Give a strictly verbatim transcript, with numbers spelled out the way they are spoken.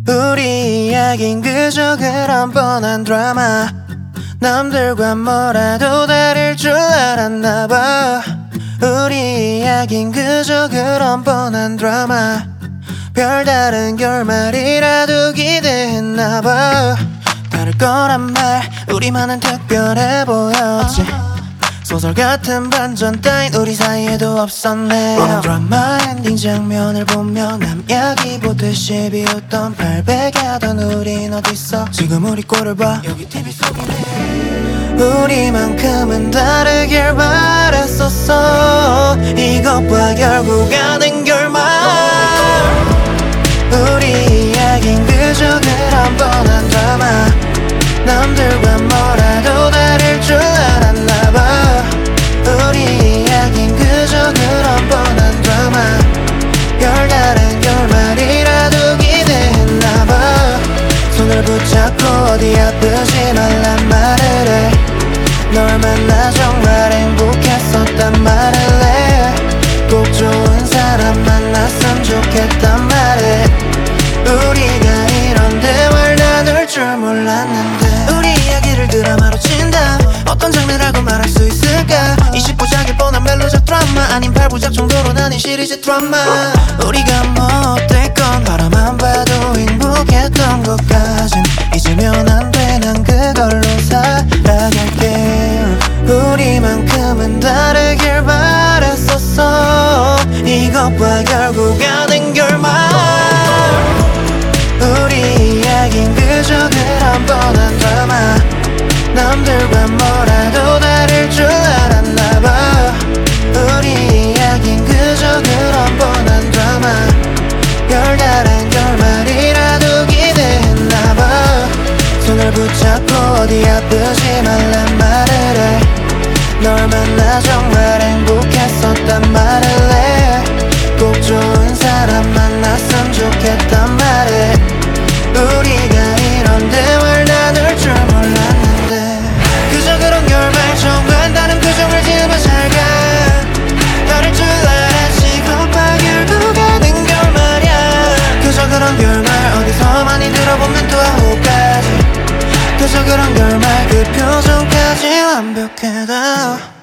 우리 이야긴 그저 그런 뻔한 드라마. 남들과 뭐라도 다를 줄 알았나봐. 우리 이야긴 그저 그런 뻔한 드라마. 별다른 결말이라도 기대했나봐. 다를 거란 말 우리만은 특별해 보였지. 소설 같은 반전 따윈 우리 사이에도 없었네. 오늘 드라마 엔딩 장면을 보며 남 이야기 보듯이 비웃던 발베개하던 우린 어딨어. 지금 우리 꼴을 봐 여기 티비 속이네. 우리만큼은 다르길 바랬었어. 이것과 결국 아는 결말. 우리 이야긴 그저 그런 뻔한 드라마. 남들과 뭐라도 다를 줄 알았나봐. 우리 이야긴 그저 그런 뻔한 드라마. 별다른 결말이라도 기대했나봐. 손을 붙잡고 어디 아프지 말란 말을 해. 널 만나 정말 행복했었단 말을 해. 꼭 좋은 사람 만났으면 좋겠단 말해. 우리가 이런 대화를 나눌 줄 몰랐는데. 우리 이야기를 드라마로 친다. 어떤 장르라고 말할 수 있을까? 이십 부작일 뻔한 멜로작 드라마 아닌 팔 부작 정도로 나뉜 시리즈 드라마. 우리가 뭐 어땠건 바라만 봐도 행복했던 것까진 잊으면 안 돼. 난 그걸로 살아갈게. 우리만큼은 다르길 바랬었어. 이것과 결국 아는 결말. 우리 이야긴 그저 그런 뻔한 드라마. 남들과 뭐라도 다를 줄 알았나봐. 우리 이야긴 그저 그런 뻔한 드라마. 별다른 결말이라도 기대했나봐. 손을 붙잡고 어디 아프지 말란 말을 해. 널 만나 정말 행복했었단 말을 해. 꼭 좋은 사람 만났으면 좋겠단 말해. 우리가 이런 대화를 나눌 줄 몰랐는데. 그저 그런 결말 정말 다른 표정을 지으며 살가. 다를 줄 알았지 겉봐 결국 아는 결말이야. 그저 그런 결말 어디서 많이 들어본 또 아홉가지. 그저 그런 결말 그 표정까지 완벽하다.